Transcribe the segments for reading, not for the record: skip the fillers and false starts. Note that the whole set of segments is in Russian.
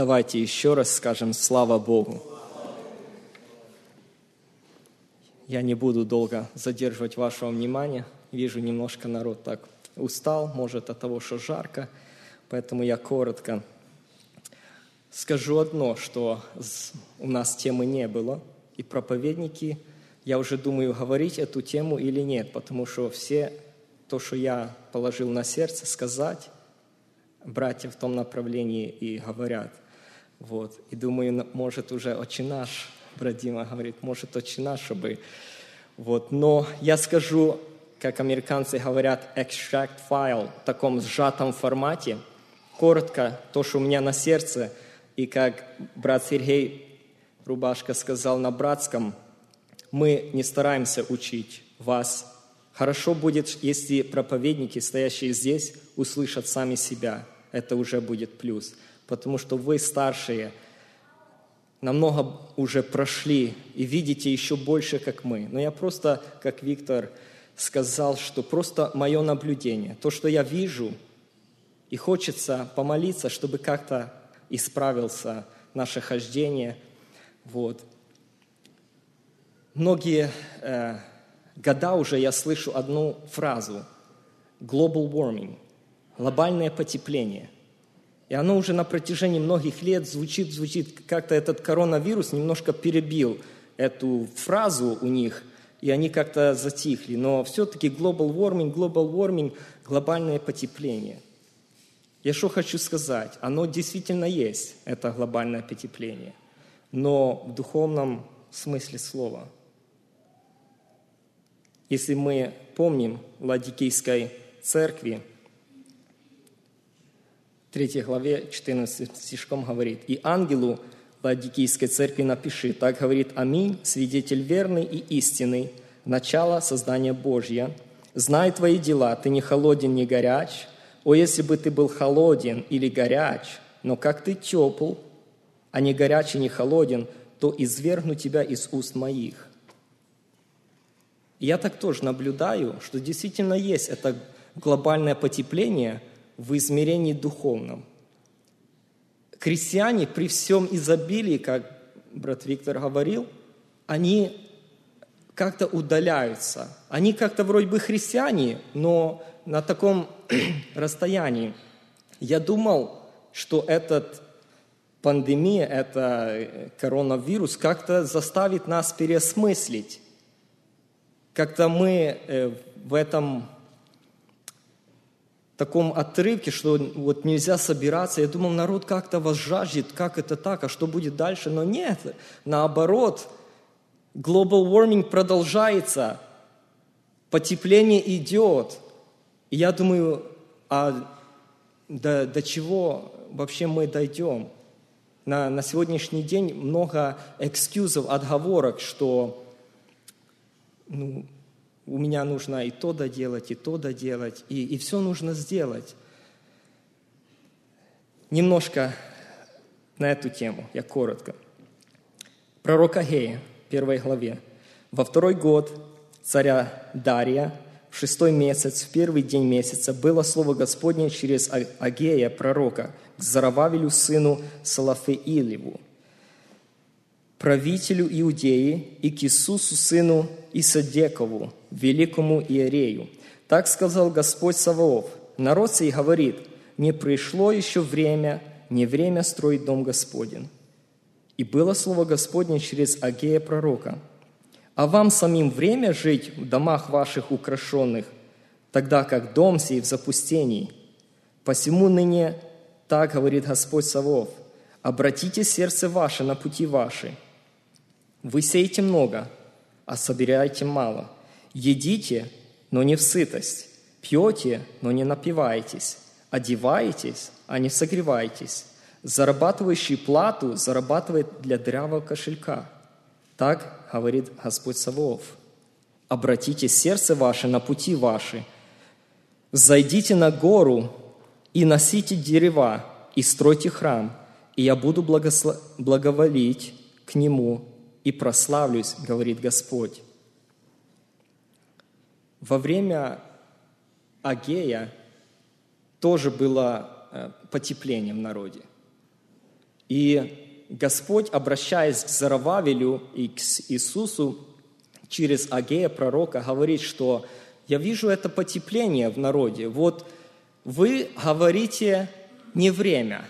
Давайте еще раз скажем «Слава Богу». Я не буду долго задерживать вашего внимания. Вижу, немножко народ так устал, может, от того, что жарко. Поэтому я коротко скажу одно, что у нас темы не было. И проповедники, я уже думаю, говорить эту тему или нет, потому что все то, что я положил на сердце сказать, братья в том направлении и говорят. Вот. И думаю, может, уже «Отче наш», брат Дима говорит, может, «Отче наш», чтобы... Вот. Но я скажу, как американцы говорят, extract file, в таком сжатом формате, коротко, то, что у меня на сердце, и как брат Сергей Рубашка сказал на братском, мы не стараемся учить вас. Хорошо будет, если проповедники, стоящие здесь, услышат сами себя. Это уже будет плюс. Потому что вы, старшие, намного уже прошли и видите еще больше, как мы. Но я просто, как Виктор сказал, что просто мое наблюдение, то, что я вижу, и хочется помолиться, чтобы как-то исправился наше хождение. Вот. Многие года уже я слышу одну фразу «global warming», глобальное потепление. И оно уже на протяжении многих лет звучит, как-то этот коронавирус немножко перебил эту фразу у них, и они как-то затихли. Но все-таки global warming, глобальное потепление. Я что хочу сказать? Оно действительно есть, это глобальное потепление, но в духовном смысле слова. Если мы помним Ладикийской церкви, 3 главе 14 стишком говорит: «И ангелу Ладикийской церкви напиши, так говорит Аминь, свидетель верный и истинный, начало создания Божье. Знай твои дела, ты не холоден, не горяч. О, если бы ты был холоден или горяч, но как ты тепл, а не горяч и не холоден, то извергну тебя из уст моих». И я так тоже наблюдаю, что действительно есть это глобальное потепление в измерении духовном. Христиане при всем изобилии, как брат Виктор говорил, они как-то удаляются. Они как-то вроде бы христиане, но на таком расстоянии. Я думал, что эта пандемия, это коронавирус как-то заставит нас переосмыслить. Как-то мы в этом таком отрывке, что вот нельзя собираться. Я думал, народ как-то вас жаждет, как это так, а что будет дальше? Но нет, наоборот, global warming продолжается, потепление идет. И я думаю, а до чего вообще мы дойдем? На сегодняшний день много экскьюзов, отговорок, что у меня нужно и то доделать, и все нужно сделать. Немножко на эту тему, я коротко. Пророк Агея, 1 главе. «Во 2-й год царя Дария, в 6-й месяц, в 1-й день месяца, было слово Господне через Агея, пророка, к Зарававелю, сыну Салафеилеву, правителю Иудеи, и к Иисусу, сыну Исадекову, великому иерею. Так сказал Господь Саваоф: народ сей говорит, не пришло еще время, не время строить дом Господень. И было слово Господне через Агея пророка: а вам самим время жить в домах ваших украшенных, тогда как дом сей в запустении. Посему ныне так говорит Господь Саваоф: обратите сердце ваше на пути ваши. Вы сеете много, а собираете мало. Едите, но не в сытость. Пьете, но не напиваетесь. Одеваетесь, а не согреваетесь. Зарабатывающий плату зарабатывает для дырявого кошелька. Так говорит Господь Саваоф: обратите сердце ваше на пути ваши. Зайдите на гору и носите дерева, и стройте храм, и я буду благоволить к нему, и прославлюсь, говорит Господь. Во время Агея тоже было потепление в народе. И Господь, обращаясь к Зарававелю и к Иисусу через Агея, пророка, говорит, что «Я вижу это потепление в народе. Вот вы говорите не время.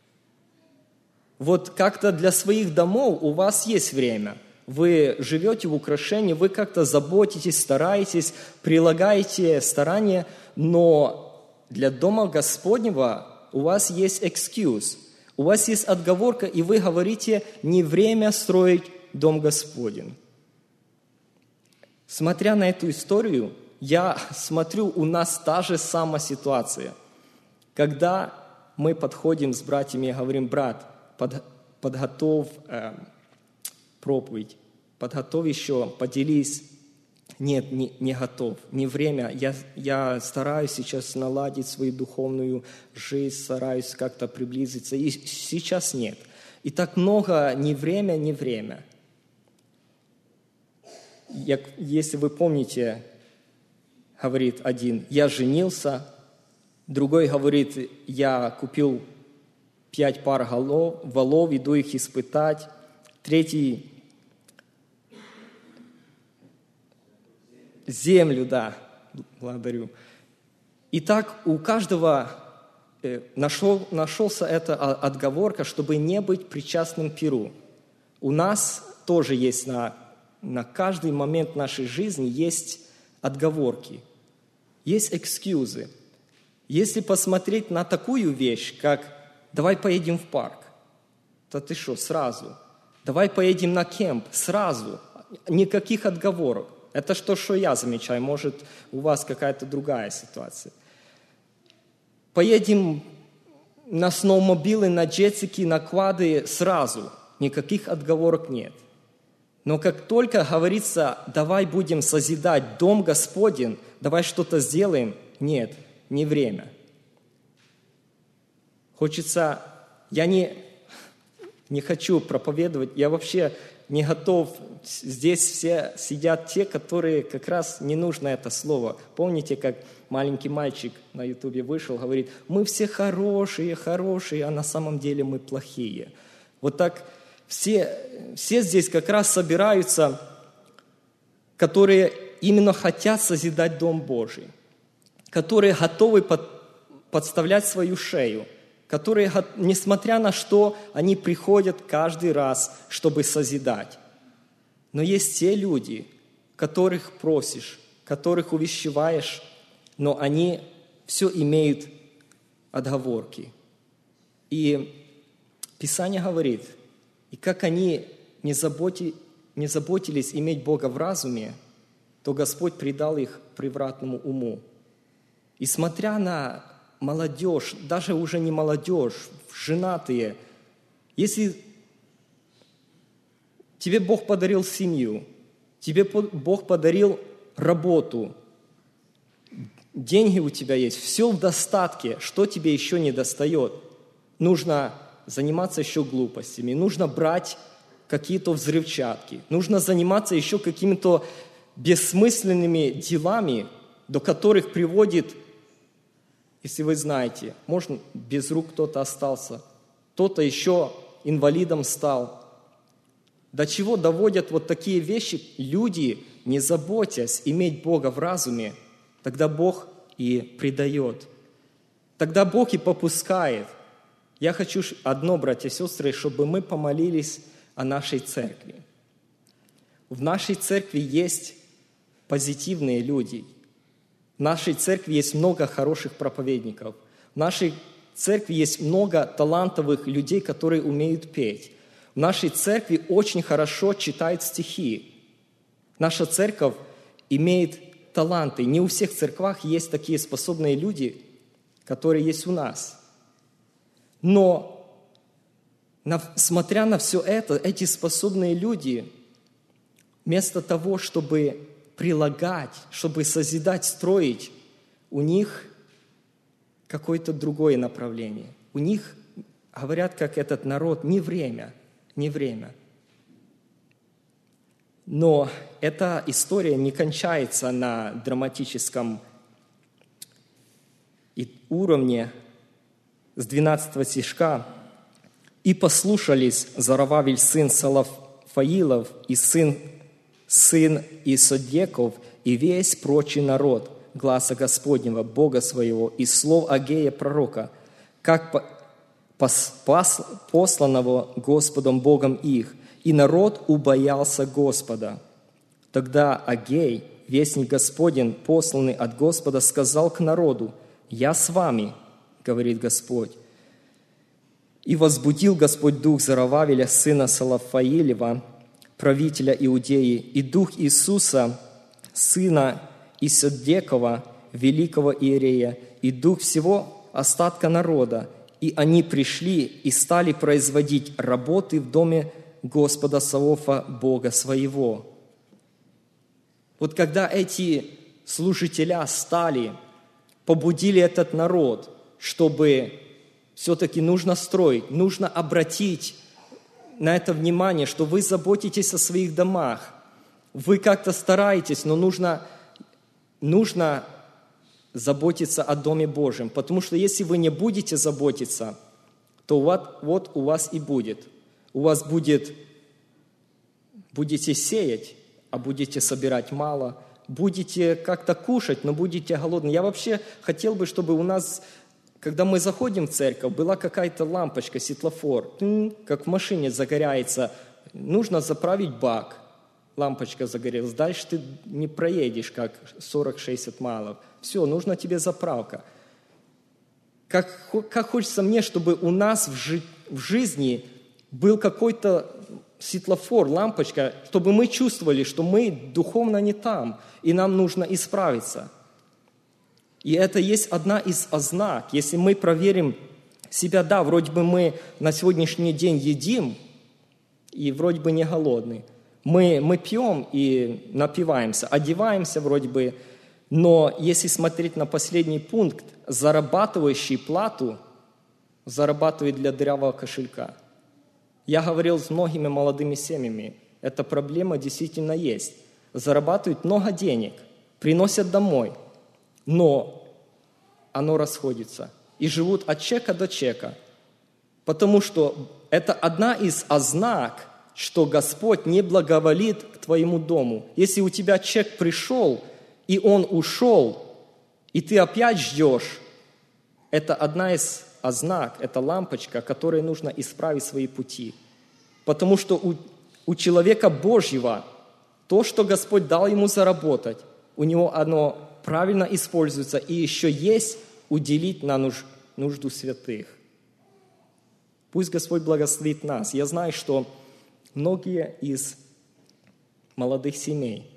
Вот как-то для своих домов у вас есть время. Вы живете в украшении, вы как-то заботитесь, стараетесь, прилагаете старания, но для дома Господнего у вас есть excuse, у вас есть отговорка, и вы говорите, не время строить дом Господень». Смотря на эту историю, я смотрю, у нас та же самая ситуация. Когда мы подходим с братьями и говорим: брат, подготовь проповедь, подготовь еще, поделись. Нет, не готов, не время. Я стараюсь сейчас наладить свою духовную жизнь, стараюсь как-то приблизиться. И сейчас нет. И так много не время. Если вы помните, говорит один: я женился, другой говорит: я купил 5 пар волов, иду их испытать, третий землю, да, благодарю. И так у каждого нашелся эта отговорка, чтобы не быть причастным к пиру. У нас тоже есть на каждый момент нашей жизни есть отговорки, есть экскьюзы. Если посмотреть на такую вещь, как «давай поедем в парк», то ты что, сразу? «Давай поедем на кемп», сразу. Никаких отговорок. Это что я замечаю, может, у вас какая-то другая ситуация. Поедем на сноумобилы, на джетсики, на квады сразу. Никаких отговорок нет. Но как только говорится: давай будем созидать дом Господень, давай что-то сделаем, нет, не время. Хочется, я не хочу проповедовать, я вообще не готов. Здесь все сидят те, которые как раз не нужно это слово. Помните, как маленький мальчик на ютубе вышел, говорит: мы все хорошие, а на самом деле мы плохие. Вот так все здесь как раз собираются, которые именно хотят созидать Дом Божий, которые готовы подставлять свою шею, которые, несмотря на что, они приходят каждый раз, чтобы созидать. Но есть те люди, которых просишь, которых увещеваешь, но они все имеют отговорки. И Писание говорит: и как они не заботились иметь Бога в разуме, то Господь предал их превратному уму. И смотря на молодежь, даже уже не молодежь, женатые, если тебе Бог подарил семью, тебе Бог подарил работу, деньги у тебя есть, все в достатке, что тебе еще не достает? Нужно заниматься еще глупостями, нужно брать какие-то взрывчатки, нужно заниматься еще какими-то бессмысленными делами, до которых приводит, если вы знаете, может, без рук кто-то остался, кто-то еще инвалидом стал. До чего доводят вот такие вещи люди, не заботясь иметь Бога в разуме, тогда Бог и предает. Тогда Бог и попускает. Я хочу одно, братья и сестры, чтобы мы помолились о нашей церкви. В нашей церкви есть позитивные люди. В нашей церкви есть много хороших проповедников. В нашей церкви есть много талантливых людей, которые умеют петь. В нашей церкви очень хорошо читают стихи. Наша церковь имеет таланты. Не у всех церквах есть такие способные люди, которые есть у нас. Но, смотря на все это, эти способные люди, вместо того, чтобы прилагать, чтобы созидать, строить, у них какое-то другое направление. У них, говорят, как этот народ, не время. Но эта история не кончается на драматическом уровне. С 12 стишка И послушались Зоровавель, сын Салафаилов, и сын Исодеков, и весь прочий народ гласа Господнего, Бога своего, и слов Агея пророка, как посланного Господом Богом их, и народ убоялся Господа. Тогда Агей, вестник Господень, посланный от Господа, сказал к народу: «Я с вами, говорит Господь». И возбудил Господь дух Зоровавеля, сына Салафаилева, правителя Иудеи, и дух Иисуса, сына Исодекова, великого иерея, и дух всего остатка народа. И они пришли и стали производить работы в доме Господа Саваофа, Бога своего. Вот когда эти служителя стали, побудили этот народ, чтобы все-таки нужно строить, нужно обратить на это внимание, что вы заботитесь о своих домах, вы как-то стараетесь, но нужно заботиться о Доме Божьем, потому что если вы не будете заботиться, то вот у вас и будет. У вас будете сеять, а будете собирать мало, будете как-то кушать, но будете голодны. Я вообще хотел бы, чтобы у нас, когда мы заходим в церковь, была какая-то лампочка, светлофор, как в машине загоряется, нужно заправить бак, лампочка загорелась, дальше ты не проедешь, как 40-60 майлов. Все, нужна тебе заправка. Как хочется мне, чтобы у нас в жизни был какой-то светлофор, лампочка, чтобы мы чувствовали, что мы духовно не там, и нам нужно исправиться. И это есть одна из ознак. Если мы проверим себя, да, вроде бы мы на сегодняшний день едим, и вроде бы не голодны. Мы пьем и напиваемся, одеваемся вроде бы, но если смотреть на последний пункт, зарабатывающий плату зарабатывает для дырявого кошелька. Я говорил с многими молодыми семьями, эта проблема действительно есть. Зарабатывают много денег, приносят домой, но оно расходится. И живут от чека до чека. Потому что это одна из ознак, что Господь не благоволит к твоему дому. Если у тебя чек пришел, и он ушел, и ты опять ждешь, это одна из ознак, это лампочка, которой нужно исправить свои пути. Потому что у человека Божьего то, что Господь дал ему заработать, у него оно правильно используется, и еще есть уделить на нужду святых. Пусть Господь благословит нас. Я знаю, что многие из молодых семей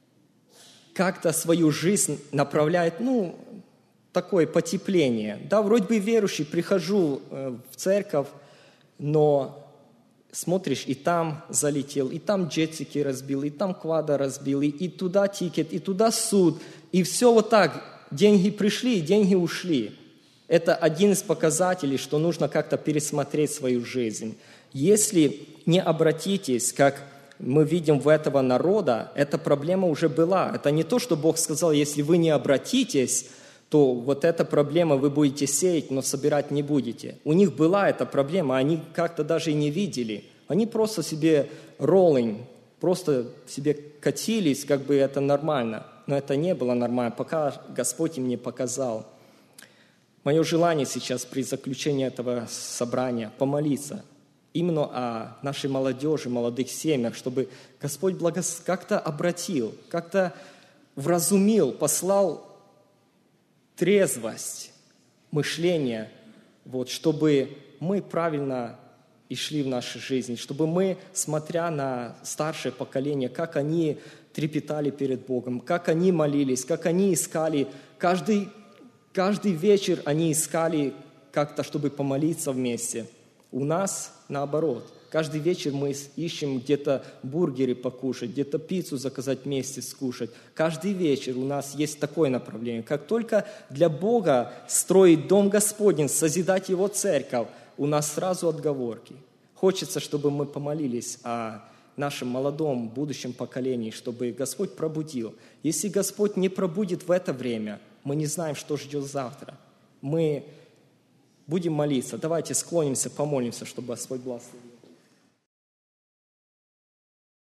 как-то свою жизнь направляют, такое потепление. Да, вроде бы верующий, прихожу в церковь, но смотришь, и там залетел, и там джетсики разбил, и там квада разбил, и туда тикет, и туда суд. И все вот так. Деньги пришли, и деньги ушли. Это один из показателей, что нужно как-то пересмотреть свою жизнь. Если не обратитесь, как мы видим в этого народа, эта проблема уже была. Это не то, что Бог сказал, если вы не обратитесь, то вот эта проблема вы будете сеять, но собирать не будете. У них была эта проблема, они как-то даже и не видели. Они просто себе rolling, просто себе катились, как бы это нормально. Но это не было нормально, пока Господь им не показал. Мое желание сейчас при заключении этого собрания помолиться именно о нашей молодежи, молодых семьях, чтобы Господь как-то обратил, как-то вразумил, послал трезвость мышления, чтобы мы правильно и шли в нашей жизни, чтобы мы, смотря на старшее поколение, как они трепетали перед Богом, как они молились, как они искали, каждый вечер они искали как-то, чтобы помолиться вместе. У нас наоборот. Каждый вечер мы ищем где-то бургеры покушать, где-то пиццу заказать вместе скушать. Каждый вечер у нас есть такое направление. Как только для Бога строить Дом Господень, созидать Его церковь, у нас сразу отговорки. Хочется, чтобы мы помолились о нашем молодом, будущем поколении, чтобы Господь пробудил. Если Господь не пробудит в это время, мы не знаем, что ждет завтра. Мы Будем молиться. Давайте склонимся, помолимся, чтобы Господь благословил.